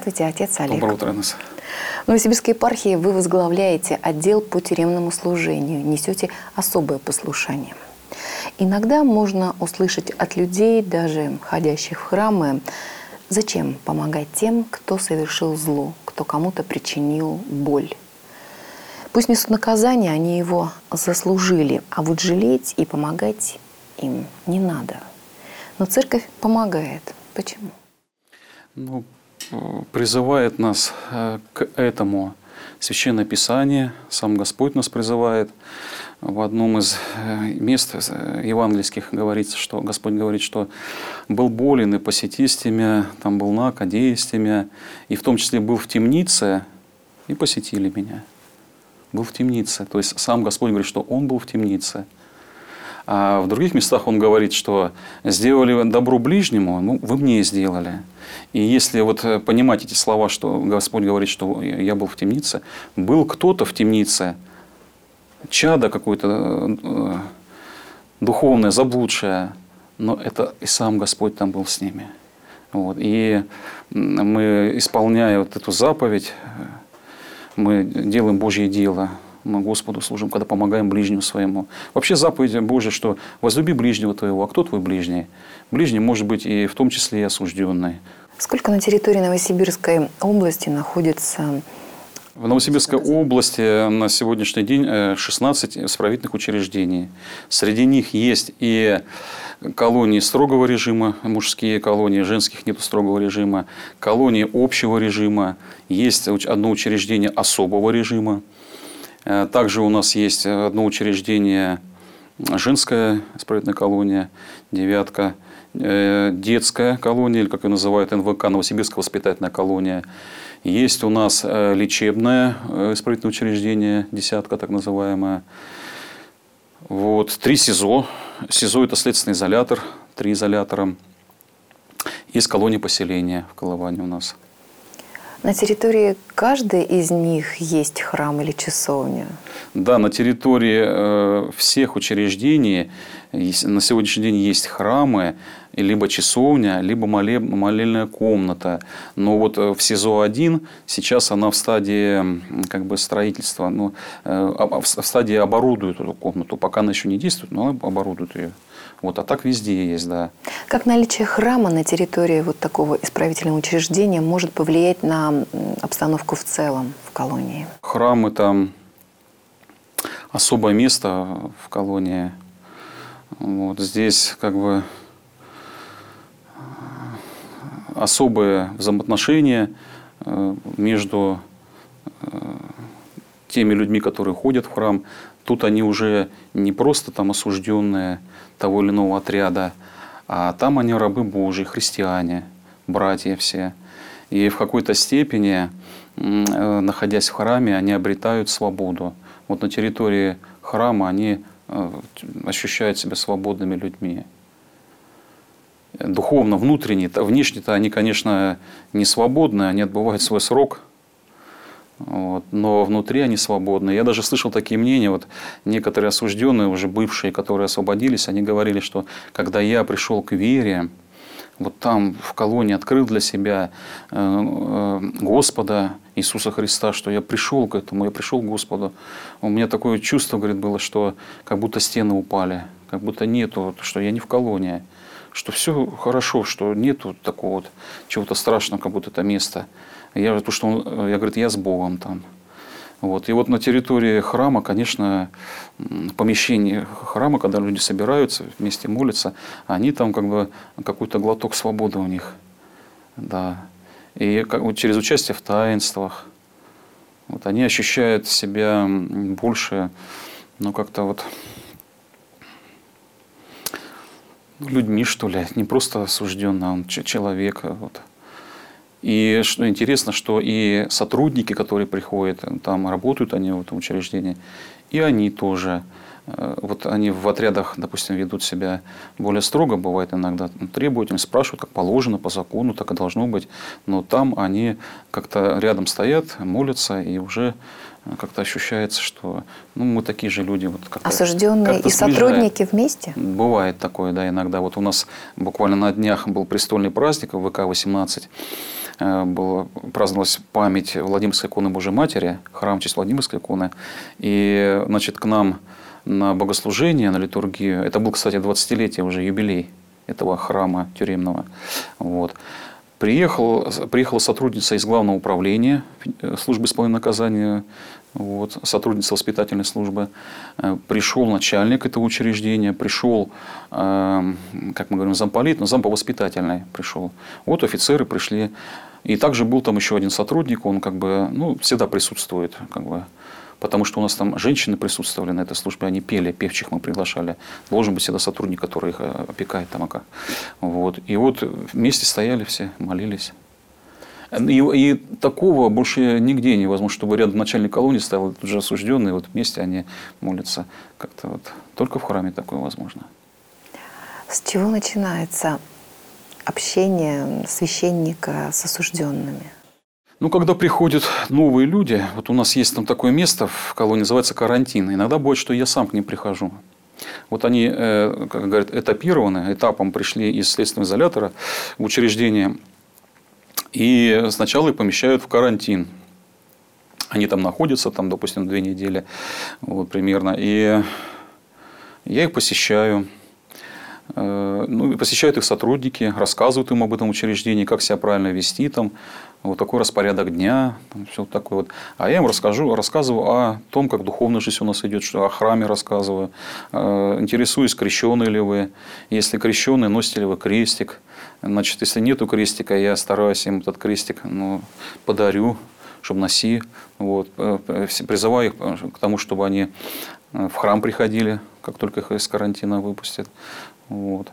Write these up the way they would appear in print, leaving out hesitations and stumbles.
Здравствуйте, отец Олег. Доброе утро, Инесса. В Новосибирской епархии вы возглавляете отдел по тюремному служению, несете особое послушание. Иногда можно услышать от людей, даже ходящих в храмы, зачем помогать тем, кто совершил зло, кто кому-то причинил боль. Пусть несут наказание, они его заслужили, а вот жалеть и помогать им не надо. Но церковь помогает. Почему? Призывает нас к этому Священное Писание, сам Господь нас призывает. В одном из мест евангельских говорится, что Господь говорит, что был болен и посетись меня, там был наг, одеясь меня, и в том числе был в темнице, и посетили меня. Был в темнице. То есть сам Господь говорит, что Он был в темнице. А в других местах Он говорит, что сделали добро ближнему, вы мне сделали. И если вот понимать эти слова, что Господь говорит, что я был в темнице, был кто-то в темнице, чадо какое-то духовное, заблудшее, но это и сам Господь там был с ними. Вот. И мы, исполняя вот эту заповедь, мы делаем Божье дело. Мы Господу служим, когда помогаем ближнему своему. Вообще заповедь Божья, что возлюби ближнего твоего. А кто твой ближний? Ближний может быть и в том числе и осужденный. Сколько на территории Новосибирской области находится? В Новосибирской области на сегодняшний день 16 исправительных учреждений. Среди них есть и колонии строгого режима, мужские колонии, женских нет строгого режима, колонии общего режима, есть одно учреждение особого режима. Также у нас есть одно учреждение, женская исправительная колония, девятка, детская колония, или как ее называют НВК, Новосибирская воспитательная колония. Есть у нас лечебное исправительное учреждение, десятка так называемая. Вот, 3 СИЗО. СИЗО – это следственный изолятор, 3 изолятора. Есть колонии поселения в Колыване у нас. На территории каждой из них есть храм или часовня? Да, на территории всех учреждений на сегодняшний день есть храмы, либо часовня, либо молельная комната. Но вот в СИЗО-1 сейчас она в стадии строительства, в стадии оборудуют эту комнату. Пока она еще не действует, но она оборудует ее. Вот, а так везде есть, да. Как наличие храма на территории вот такого исправительного учреждения может повлиять на обстановку в целом в колонии? Храм – это особое место в колонии. Вот, здесь особые взаимоотношения между теми людьми, которые ходят в храм. Тут они уже не просто там осужденные того или иного отряда, а там они рабы Божьи, христиане, братья все. И в какой-то степени, находясь в храме, они обретают свободу. Вот на территории храма они ощущают себя свободными людьми. Духовно, внутренне, внешне-то они, конечно, не свободны, они отбывают свой срок. Вот, но внутри они свободны. Я даже слышал такие мнения, вот некоторые осужденные, уже бывшие, которые освободились, они говорили, что когда я пришел к вере, вот там в колонии открыл для себя Господа Иисуса Христа, что я пришел к этому, я пришел к Господу. У меня такое чувство, говорит, было, что как будто стены упали, как будто нету, что я не в колонии, что все хорошо, что нету такого вот чего-то страшного, как будто это место. Я говорит, я с Богом там. Вот. И вот на территории храма, конечно, в помещении храма, когда люди собираются, вместе молятся, они там какой-то глоток свободы у них. Да. И через участие в таинствах вот, они ощущают себя больше, людьми, что ли, не просто осужденный, а он человек. Вот. И что интересно, что и сотрудники, которые приходят, там работают они в этом учреждении, и они тоже. Вот они в отрядах, допустим, ведут себя более строго, бывает иногда требовательно, спрашивают, как положено, по закону, так и должно быть. Но там они как-то рядом стоят, молятся, и уже как-то ощущается, что мы такие же люди. Вот осужденные и сотрудники вместе? Бывает такое, да, иногда. Вот у нас буквально на днях был престольный праздник в ВК-18. праздновалась память Владимирской иконы Божьей Матери, храм в честь Владимирской иконы. И, значит, к нам на богослужение, на литургию, это был, кстати, 20-летие уже юбилей этого храма тюремного. Вот. Приехала сотрудница из Главного управления службы исполнения наказания, вот, сотрудница воспитательной службы. Пришел начальник этого учреждения, пришел, как мы говорим, замполит, но зам по воспитательной пришел. Вот офицеры пришли. И также был там еще один сотрудник, он как бы, ну, всегда присутствует, как бы. Потому что у нас там женщины присутствовали на этой службе, они пели, певчих мы приглашали. Должен быть всегда сотрудник, который их опекает там. Вот. И вот вместе стояли все, молились. И такого больше нигде невозможно, чтобы рядом начальник колонии стоял, тут же осужденный, вот вместе они молятся. Как-то вот. Только в храме такое возможно. С чего начинается общение священника с осужденными? Ну, когда приходят новые люди, вот у нас есть там такое место в колонии, называется карантин. Иногда бывает, что я сам к ним прихожу. Вот они, как говорят, этапированы, этапом пришли из следственного изолятора в учреждение. И сначала их помещают в карантин. Они там находятся, там, допустим, 2 недели вот, примерно. И я их посещаю. Ну, посещают их сотрудники, рассказывают им об этом учреждении, как себя правильно вести, там, вот такой распорядок дня, там, все такое вот. А я им рассказываю о том, как духовная жизнь у нас идет, что о храме рассказываю, интересуюсь, крещеный ли вы, если крещеный, носите ли вы крестик, значит, если нету крестика, я стараюсь им этот крестик, ну, подарю, чтобы носи, вот, призываю их к тому, чтобы они в храм приходили, как только их из карантина выпустят. Вот.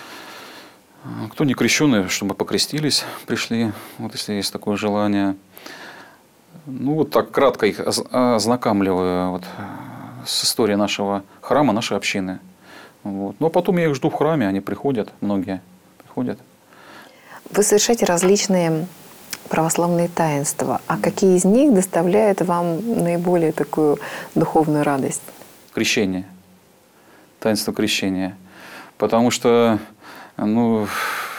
Кто не крещеный, чтобы покрестились, пришли, вот если есть такое желание. Ну, вот так кратко их ознакомливаю вот, с историей нашего храма, нашей общины. Вот. Ну, а потом я их жду в храме, они приходят, многие приходят. Вы совершаете различные православные таинства. А какие из них доставляют вам наиболее такую духовную радость? Крещение. Таинство крещения. Потому что, ну,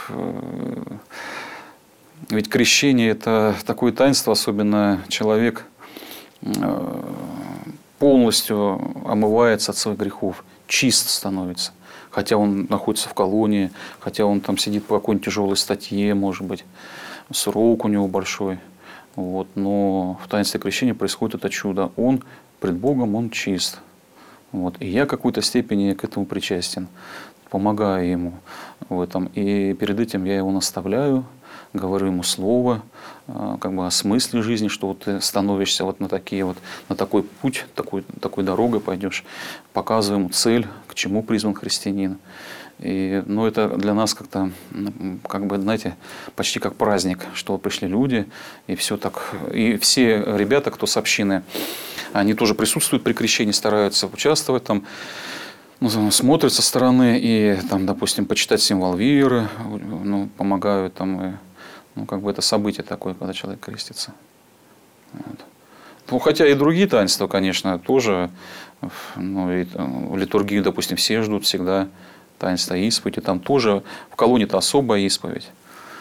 ведь крещение – это такое таинство, особенно человек полностью омывается от своих грехов, чист становится. Хотя он находится в колонии, хотя он там сидит по какой-нибудь тяжелой статье, может быть, срок у него большой. Вот. Но в таинстве крещения происходит это чудо. Он пред Богом, он чист. Вот. И я в какой-то степени к этому причастен, помогаю ему в этом. И перед этим я его наставляю, говорю ему слово, как бы о смысле жизни, что вот ты становишься вот на такой путь, такой дорогой пойдешь, показываю ему цель, к чему призван христианин. И, ну, это для нас как-то, как бы, знаете, почти как праздник, что пришли люди, и все так. И все ребята, кто с общины, они тоже присутствуют при крещении, стараются участвовать там, ну, смотрят со стороны и, там, допустим, почитать символ веры, ну, помогают там, и, ну, как бы это событие такое, когда человек крестится. Вот. Ну, хотя и другие таинства, конечно, тоже, ну, и, в литургию, допустим, все ждут всегда таинство исповеди, там тоже в колонии-то особая исповедь.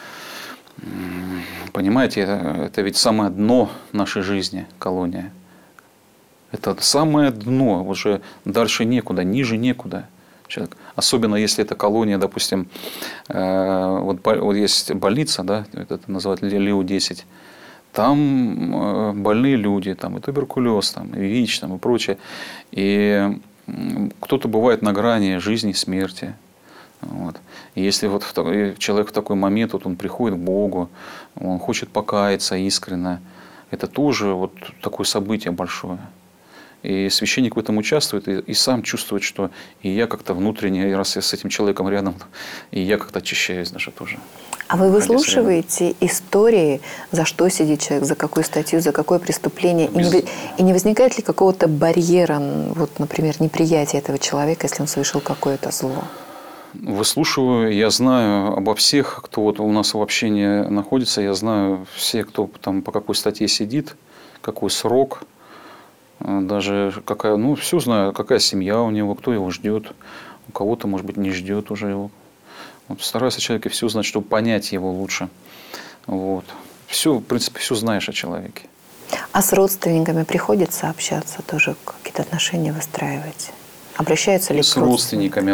Понимаете, это ведь самое дно нашей жизни, колония. Это самое дно, уже дальше некуда, ниже некуда. Человек. Особенно если это колония, допустим, вот есть больница, да, это называют Лео-10, там больные люди, там и туберкулез, там, и ВИЧ, там, и прочее. И кто-то бывает на грани жизни и смерти. Вот. И если вот человек в такой момент, вот он приходит к Богу, он хочет покаяться искренне, это тоже вот такое событие большое. И священник в этом участвует и сам чувствует, что и я как-то внутренне, раз я с этим человеком рядом, и я как-то очищаюсь даже тоже. А вы выслушиваете истории, за что сидит человек, за какую статью, за какое преступление? И не возникает ли какого-то барьера, вот, например, неприятия этого человека, если он совершил какое-то зло? Выслушиваю, я знаю обо всех, кто вот у нас в общении находится, я знаю все, кто там по какой статье сидит, какой срок. Даже какая, ну, все знаю, какая семья у него, кто его ждет, у кого-то, может быть, не ждет уже его. Вот стараюсь о человеке все знать, чтобы понять его лучше. Вот. все, в принципе, все знаешь о человеке. А с родственниками приходится общаться, тоже какие-то отношения выстраивать? Обращаются ли С к родственникам?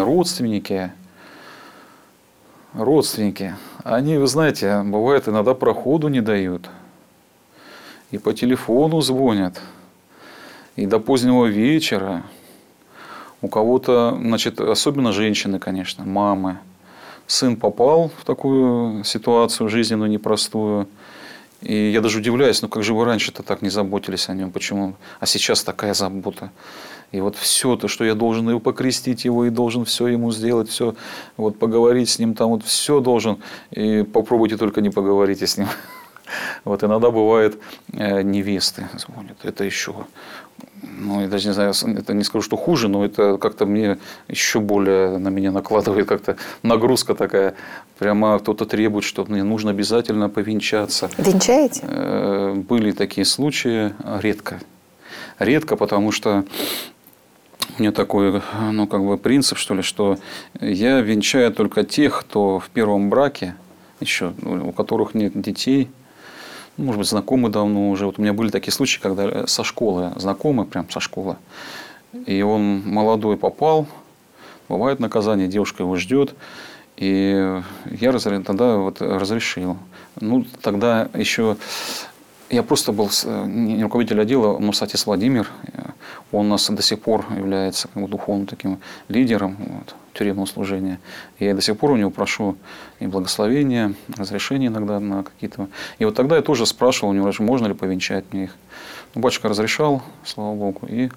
родственники, они, вы знаете, бывает, иногда проходу не дают. И по телефону звонят, и до позднего вечера. У кого-то, значит, особенно женщины, конечно, мамы. Сын попал в такую ситуацию жизненную непростую. И я даже удивляюсь, ну как же вы раньше-то так не заботились о нем, почему? А сейчас такая забота. И вот все то, что я должен его покрестить его, и должен все ему сделать, все, вот поговорить с ним, там вот все должен. И попробуйте только не поговорите с ним. Вот иногда бывает невесты звонят. Это еще, ну я даже не знаю, это не скажу, что хуже, но это как-то мне еще более на меня накладывает как-то нагрузка такая. Прямо кто-то требует, что мне нужно обязательно повенчаться. Венчаете? Были такие случаи, редко. Редко, потому что у меня такой, ну, как бы принцип, что ли, что я венчаю только тех, кто в первом браке, еще, у которых нет детей, может быть, знакомы давно уже. Вот у меня были такие случаи, когда со школы знакомы, прям со школы, и он молодой попал, бывает наказание, девушка его ждет, и я тогда вот разрешил. Ну, тогда еще я просто был не руководитель отдела, но Сатис Владимир, он у нас до сих пор является как бы духовным таким лидером вот, тюремного служения. И я до сих пор у него прошу и благословения, разрешения иногда на какие-то. И вот тогда я тоже спрашивал у него, можно ли повенчать мне их. Ну, батюшка разрешал, слава Богу, и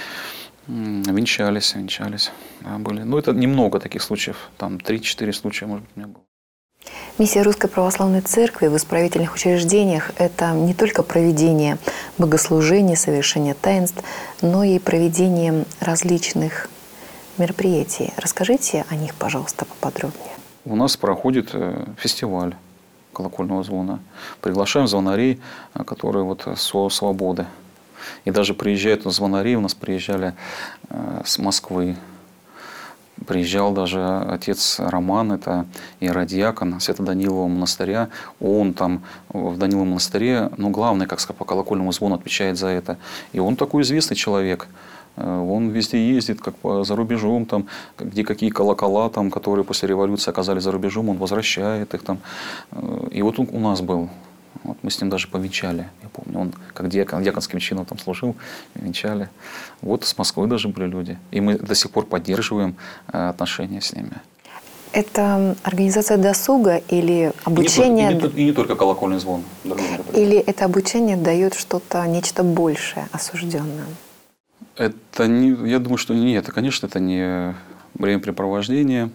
венчались. Да, были. Ну, это немного таких случаев, там 3-4 случая, может быть, у меня было. Миссия Русской Православной Церкви в исправительных учреждениях – это не только проведение богослужений, совершение таинств, но и проведение различных мероприятий. Расскажите о них, пожалуйста, поподробнее. У нас проходит фестиваль колокольного звона. Приглашаем звонарей, которые вот со свободы. И даже приезжают звонари, у нас приезжали с Москвы. Приезжал даже отец Роман, это иеродиакон Свято-Данилового монастыря. Он там в Даниловом монастыре, ну, главный, как сказать, по колокольному звону отвечает за это. И он такой известный человек. Он везде ездит, как за рубежом, там, где какие колокола, там, которые после революции оказались за рубежом, он возвращает их там. И вот он у нас был. Вот мы с ним даже повенчали, я помню. Он как диаконским чином там служил, венчали. Вот с Москвы даже были люди. И мы до сих пор поддерживаем отношения с ними. Это организация досуга или обучение? И не только колокольный звон. Или это обучение дает что-то, нечто большее осужденным? Это не, я думаю, что нет. Конечно, это не времяпрепровождение.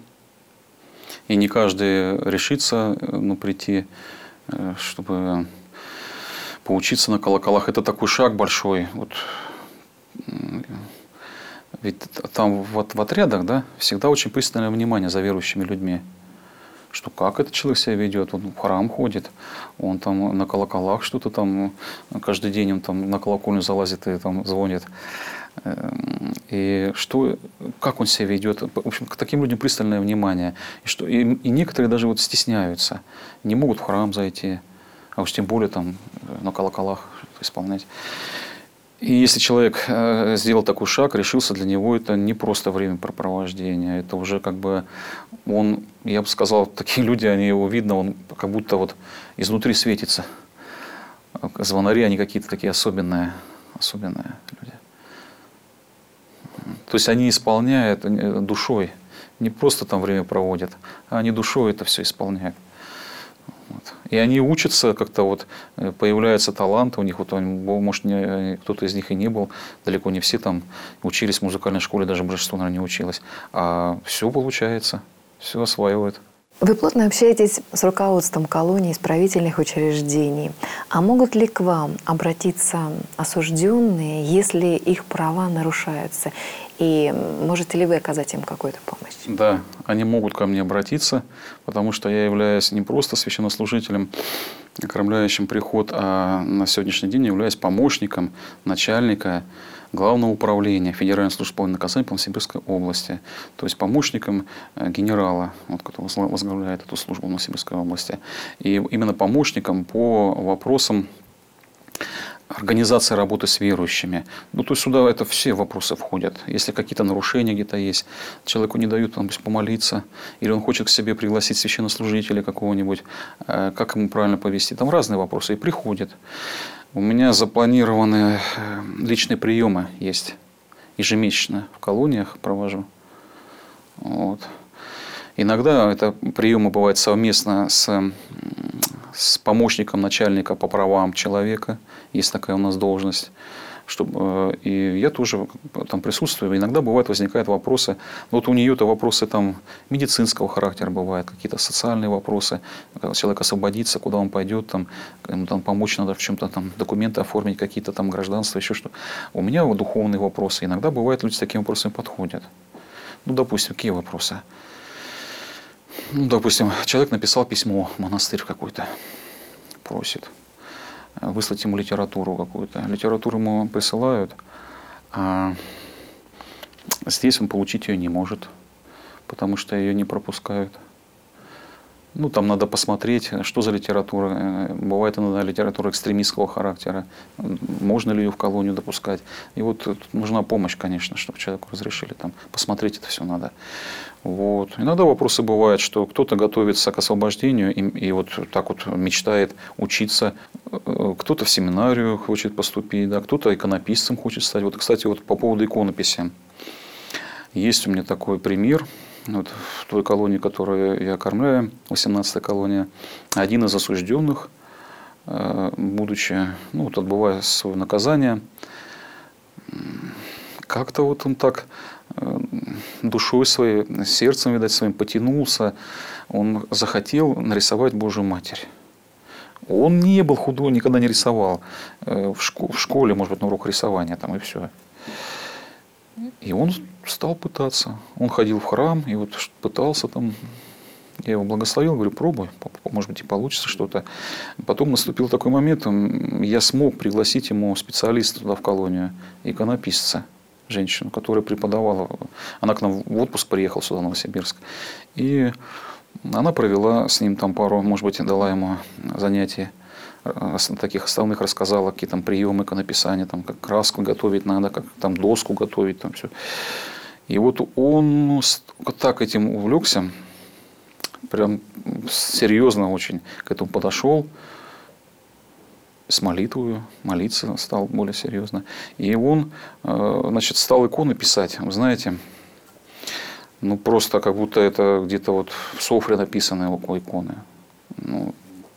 И не каждый решится прийти, чтобы поучиться на колоколах. Это такой шаг большой. Вот. Ведь там вот в отрядах, да, всегда очень пристальное внимание за верующими людьми. Что как этот человек себя ведет, он в храм ходит, он там на колоколах что-то там, каждый день он там на колокольню залазит и там звонит. И что, как он себя ведет. В общем, к таким людям пристальное внимание. И некоторые даже вот стесняются, не могут в храм зайти, а уж тем более там на колоколах исполнять. И если человек сделал такой шаг, решился, для него это не просто времяпрепровождение, это уже как бы он, я бы сказал, такие люди, они его видно, он как будто вот изнутри светится. Звонари, они какие-то такие особенные люди. То есть они исполняют душой, не просто там время проводят, а они душой это все исполняют. Вот. И они учатся как-то, вот, появляется талант у них, вот, может, кто-то из них и не был, далеко не все там учились в музыкальной школе, даже большинство, наверное, не училось. А все получается, все осваивают. Вы плотно общаетесь с руководством колоний, исправительных учреждений. А могут ли к вам обратиться осужденные, если их права нарушаются? И можете ли вы оказать им какую-то помощь? Да, они могут ко мне обратиться, потому что я являюсь не просто священнослужителем, окормляющим приход, а на сегодняшний день являюсь помощником начальника Главного управления Федеральной службы исполнения наказаний по Новосибирской области. То есть помощником генерала, вот, который возглавляет эту службу в Новосибирской области. И именно помощником по вопросам организации работы с верующими. Ну, то есть сюда это все вопросы входят. Если какие-то нарушения где-то есть, человеку не дают там, помолиться, или он хочет к себе пригласить священнослужителя какого-нибудь, как ему правильно повести. Там разные вопросы и приходят. У меня запланированы личные приемы есть. Ежемесячно в колониях провожу. Вот. Иногда это приемы бывают совместно с помощником начальника по правам человека. Есть такая у нас должность. И я тоже там присутствую. Иногда возникают вопросы. Вот у нее-то вопросы там медицинского характера бывают, какие-то социальные вопросы. Когда человек освободится, куда он пойдет, ему там помочь надо в чем-то, там документы оформить, какие-то там гражданства, еще что. У меня вот духовные вопросы. Иногда бывает, люди с такими вопросами подходят. Ну, допустим, какие вопросы? Ну, допустим, человек написал письмо в монастырь какой-то, просит выслать ему литературу какую-то. Литературу ему присылают, а здесь он получить ее не может, потому что ее не пропускают. Ну, там надо посмотреть, что за литература. Бывает иногда литература экстремистского характера. Можно ли ее в колонию допускать. И вот тут нужна помощь, конечно, чтобы человеку разрешили. Там, посмотреть это все надо. Вот. Иногда вопросы бывают, что кто-то готовится к освобождению и вот так вот мечтает учиться. Кто-то в семинарию хочет поступить, да, кто-то иконописцем хочет стать. Вот, кстати, вот по поводу иконописи. Есть у меня такой пример. Вот в той колонии, которую я кормляю, 18-я колония, один из осужденных, будучи, ну, вот отбывая свое наказание, как-то вот он так душой своей, сердцем, видать, своим потянулся, он захотел нарисовать Божию Матерь. Он не был худой, никогда не рисовал. В школе, может быть, на урок рисования там и все. И он стал пытаться. Он ходил в храм и вот пытался там. Я его благословил, говорю, пробуй, может быть, и получится что-то. Потом наступил такой момент, я смог пригласить ему специалиста туда в колонию, иконописца, женщину, которая преподавала. Она к нам в отпуск приехала сюда, в Новосибирск. И она провела с ним там пару, может быть, дала ему занятий. Таких основных рассказала, какие там приемы иконописания, там, как краску готовить надо, как там доску готовить, там все. И вот он так этим увлекся, прям серьезно очень к этому подошел, с молитвой, молиться стал более серьезно. И он, значит, стал иконы писать. Вы знаете, ну просто как будто это где-то вот в Софре написаны иконы. Ну,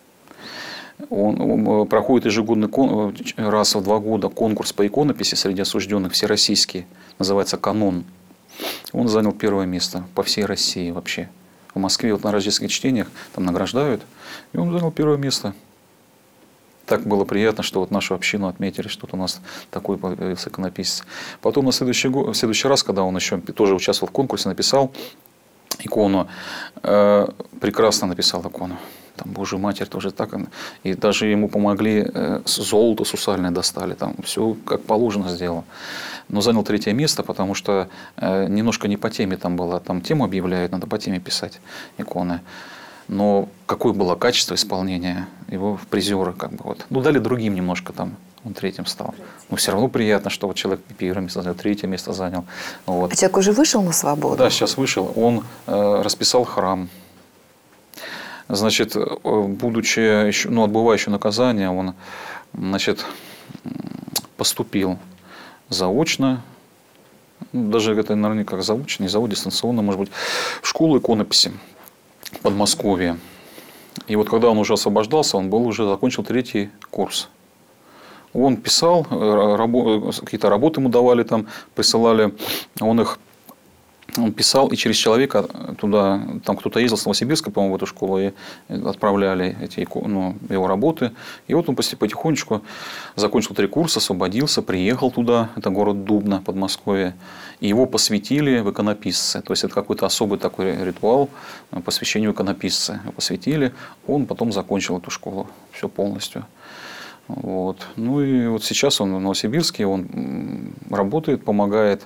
он проходит ежегодно раз в 2 года конкурс по иконописи среди осужденных, всероссийский, называется «Канон». Он занял 1 место по всей России вообще. В Москве вот на рождественских чтениях там награждают, и он занял 1 место. Так было приятно, что вот нашу общину отметили, что вот у нас такой появился иконописец. Потом в следующий раз, когда он еще тоже участвовал в конкурсе, написал икону, прекрасно написал икону. Там Божию Матерь тоже так. И даже ему помогли, золото сусальное достали. Там все как положено сделал. Но занял 3 место, потому что немножко не по теме там было. Там тему объявляют, надо по теме писать иконы. Но какое было качество исполнения, его в призеры как бы вот. Ну, дали другим немножко там. Он 3-м стал. Но все равно приятно, что вот человек 1 место занял, 3 место занял. Вот. А человек уже вышел на свободу? Да, сейчас вышел. Он расписал храм. Значит, будучи еще, ну, отбывая еще наказание, он, значит, поступил заочно, даже это, наверное, не как заочно, не заочно, дистанционно, может быть, в школу иконописи в Подмосковье. И вот когда он уже освобождался, он уже закончил 3-й курс. Он писал, какие-то работы ему давали там, присылали, он их Он писал, и через человека туда, там кто-то ездил с Новосибирска, по-моему, в эту школу, и отправляли его работы. И вот он потихонечку закончил 3 курса, освободился, приехал туда, это город Дубна, Подмосковье, и его посвятили в иконописцы. То есть это какой-то особый такой ритуал посвящению иконописца. Его посвятили, он потом закончил эту школу, все полностью. Вот. Ну и вот сейчас он в Новосибирске, он работает, помогает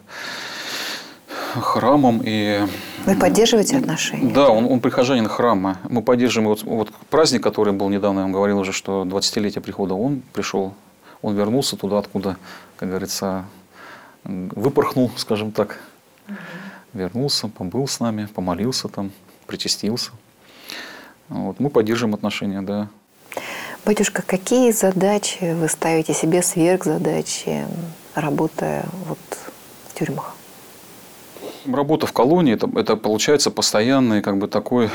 храмом. И... Вы поддерживаете отношения? Да, он прихожанин храма. Мы поддерживаем вот праздник, который был недавно, я вам говорил уже, что 20-летие прихода, он пришел, он вернулся туда, откуда, как говорится, выпорхнул, скажем так. Вернулся, побыл с нами, помолился там, причастился. Вот. Мы поддерживаем отношения, да. Батюшка, какие задачи вы ставите себе, сверхзадачи, работая вот в тюрьмах? Работа в колонии это получается постоянный как бы такой,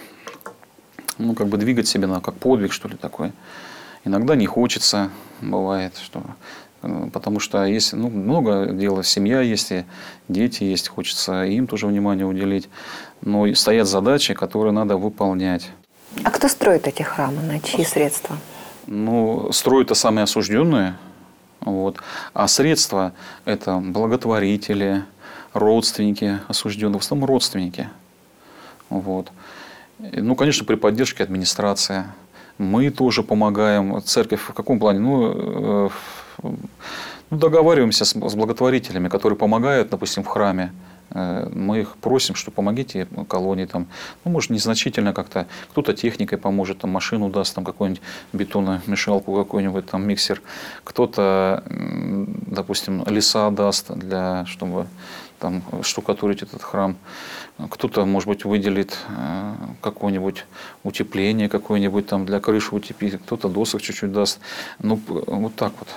ну как бы двигать себя как подвиг, что ли, такой. Иногда не хочется, бывает, что, потому что есть много дела, семья есть, и дети есть, хочется им тоже внимание уделить. Но и стоят задачи, которые надо выполнять. А кто строит эти храмы, на чьи средства? Ну, строят-то самые осужденные, вот. А средства это благотворители, родственники осужденных, в основном родственники. Вот. Ну, конечно, при поддержке администрации. Мы тоже помогаем. Церковь в каком плане? Договариваемся с благотворителями, которые помогают, допустим, в храме. Мы их просим, что помогите колонии. Там, может, незначительно как-то. Кто-то техникой поможет, там, машину даст, там, какую-нибудь бетономешалку, какой-нибудь там миксер. Кто-то, допустим, леса даст, чтобы там, штукатурить этот храм. Кто-то, может быть, выделит какое-нибудь утепление, какое-нибудь там для крыши утепить. Кто-то досок чуть-чуть даст. Вот так вот.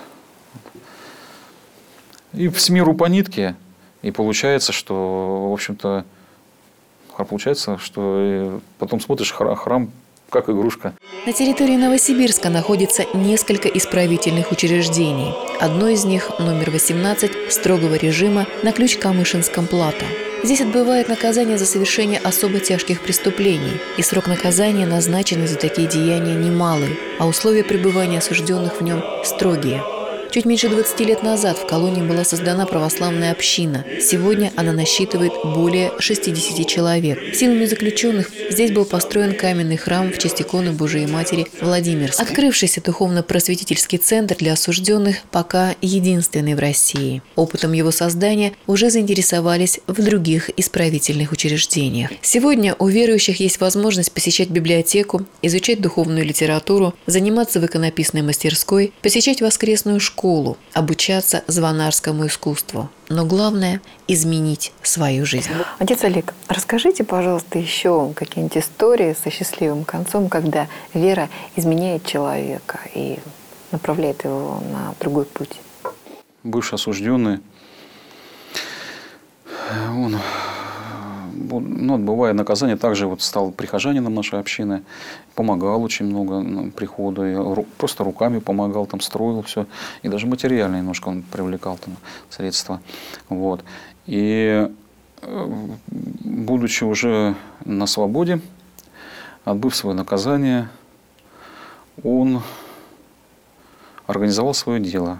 И с миру по нитке. И получается, что, в общем-то, потом смотришь храм как игрушка. На территории Новосибирска находится несколько исправительных учреждений. Одно из них, номер 18, строгого режима на Ключ-Камышинском плато. Здесь отбывает наказание за совершение особо тяжких преступлений, и срок наказания, назначенный за такие деяния, немалый, а условия пребывания осужденных в нем строгие. Чуть меньше 20 лет назад в колонии была создана православная община. Сегодня она насчитывает более 60 человек. Силами заключенных здесь был построен каменный храм в честь иконы Божией Матери Владимирской. Открывшийся духовно-просветительский центр для осужденных пока единственный в России. Опытом его создания уже заинтересовались в других исправительных учреждениях. Сегодня у верующих есть возможность посещать библиотеку, изучать духовную литературу, заниматься в иконописной мастерской, посещать воскресную школу, обучаться звонарскому искусству. Но главное – изменить свою жизнь. Отец Олег, расскажите, пожалуйста, еще какие-нибудь истории со счастливым концом, когда вера изменяет человека и направляет его на другой путь. Бывший осужденный, он, отбывая наказание, также стал прихожанином нашей общины, помогал очень много приходу, и просто руками помогал, там, строил все, и даже материально немножко он привлекал там средства. Вот. И будучи уже на свободе, отбыв свое наказание, он организовал свое дело.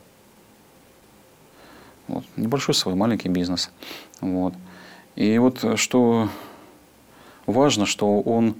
Вот. Небольшой свой маленький бизнес. Вот. И вот что важно, что он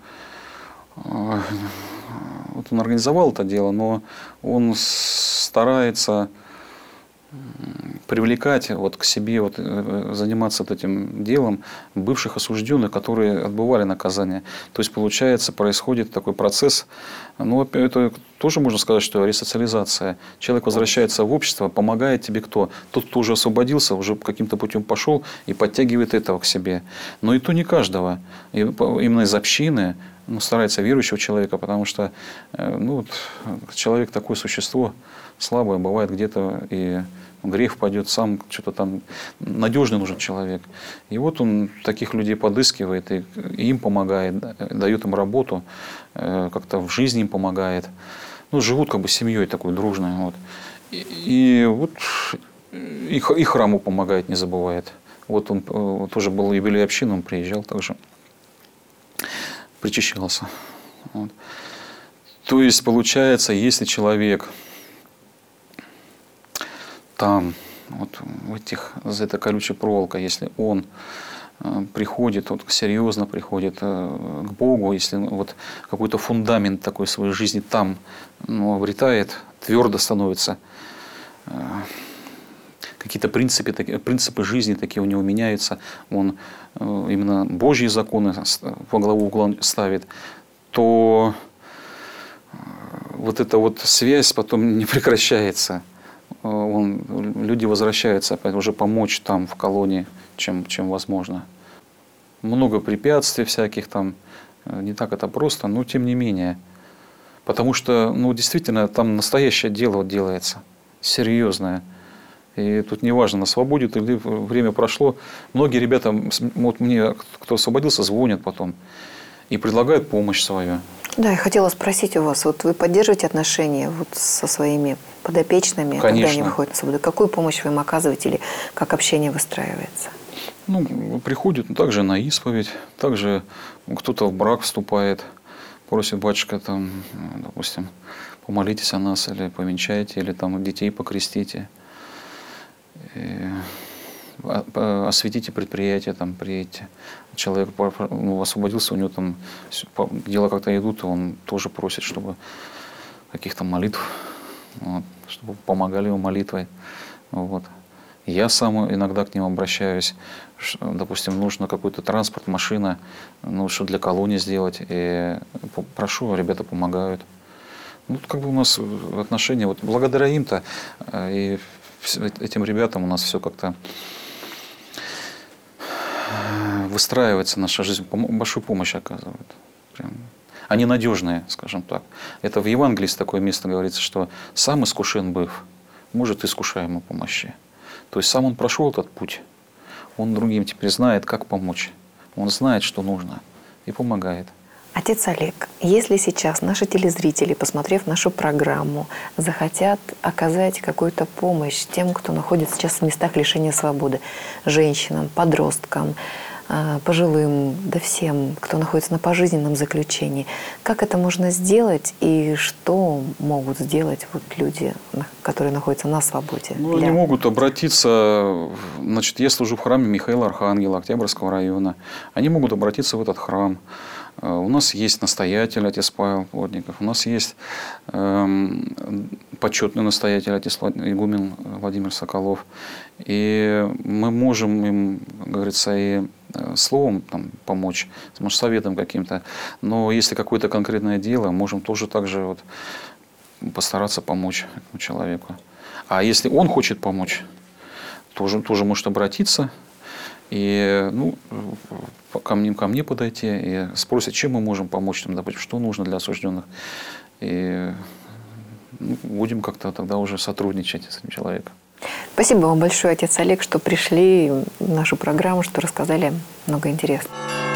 организовал это дело, но он старается привлекать к себе, заниматься этим делом бывших осужденных, которые отбывали наказание. То есть, получается, происходит такой процесс, это тоже можно сказать, что ресоциализация. Человек возвращается в общество, помогает тебе кто? Тот, кто уже освободился, уже каким-то путем пошел и подтягивает этого к себе. Но и то не каждого. И именно из общины старается верующего человека, потому что человек такое существо слабое, бывает где-то и грех впадет, сам что-то там, надежный нужен человек. И вот он таких людей подыскивает, и им помогает, дает им работу, как-то в жизни им помогает. Живут как бы семьей такой дружной. Вот. И храму помогает, не забывает. Вот он тоже был юбилей общины, он приезжал также, причащался. Вот. То есть, получается, если человек там, вот за этой колючей проволокой, если он приходит, вот, серьезно приходит к Богу, если вот какой-то фундамент такой своей жизни там обретает, твердо становится, какие-то принципы жизни такие у него меняются, он именно Божьи законы во главу угла ставит, то вот эта вот связь потом не прекращается. Люди возвращаются опять уже помочь там в колонии, чем возможно. Много препятствий всяких там, не так это просто, но тем не менее. Потому что, действительно, там настоящее дело делается, серьезное. И тут неважно, на свободе или время прошло. Многие ребята, вот мне, кто освободился, звонят потом и предлагают помощь свою. Да, я хотела спросить у вас, вот вы поддерживаете отношения вот со своими подопечными, Конечно. когда они выходят на свободу? Какую помощь вы им оказываете или как общение выстраивается? Приходят также на исповедь, также кто-то в брак вступает, просит: батюшка, там, допустим, помолитесь о нас, или повенчайте, или там детей покрестите, осветите предприятие, там, приедете. Человек освободился, у него там дела как-то идут, и он тоже просит, чтобы каких-то молитв, чтобы помогали ему молитвой. Вот. Я сам иногда к ним обращаюсь, допустим, нужно какой-то транспорт, машина, что для колонии сделать, и прошу, ребята помогают. У нас отношения, вот благодаря им-то и этим ребятам у нас все как-то выстраивается, наша жизнь, большую помощь оказывают. Они надежные, скажем так. Это в Евангелии такое место говорится, что сам искушен быв, может искушаемому помощи. То есть сам он прошел этот путь, он другим теперь знает, как помочь. Он знает, что нужно, и помогает. Отец Олег, если сейчас наши телезрители, посмотрев нашу программу, захотят оказать какую-то помощь тем, кто находится сейчас в местах лишения свободы, женщинам, подросткам, пожилым, да всем, кто находится на пожизненном заключении, как это можно сделать и что могут сделать вот люди, которые находятся на свободе? Они могут обратиться, я служу в храме Михаила Архангела Октябрьского района, они могут обратиться в этот храм. У нас есть настоятель, отец Павел Плотников, у нас есть почетный настоятель, отец игумен Владимир Соколов. И мы можем им, как говорится, и словом там, помочь, может, советом каким-то. Но если какое-то конкретное дело, можем тоже так же постараться помочь этому человеку. А если он хочет помочь, тоже может обратиться. И ко мне подойти и спросят, чем мы можем помочь, там, допустим, что нужно для осужденных. И будем как-то тогда уже сотрудничать с этим человеком. Спасибо вам большое, отец Олег, что пришли в нашу программу, что рассказали много интересного.